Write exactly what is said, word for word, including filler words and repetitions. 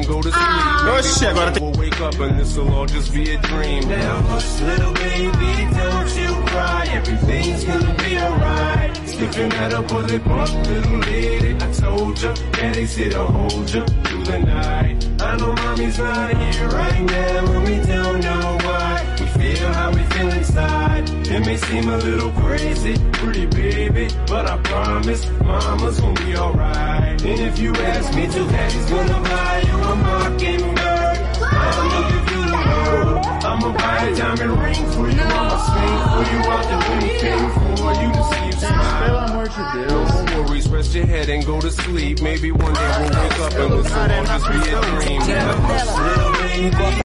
and go to sleep. Oh shit, agora tem... We'll wake up and this'll all just be a dream. Now hush, little baby, don't you cry. Everything's gonna be alright. Sticking that up or they bump, little lady. I told ya, daddy's here to hold ya through the night. I know mommy's not here right now, and we don't know why. We feel how we feel inside. It may seem a little crazy, pretty baby, but I promise mama's gonna be alright. And if you ask me to, daddy's gonna buy you a mockingbird. I'ma give you the world. I'ma buy a diamond ring for you. I'ma sing for you. I'll do anything for you to see you smile. Pelo amor de Deus. No worries, rest your head and go to sleep. Maybe one day we'll wake up and this will all just be a dream.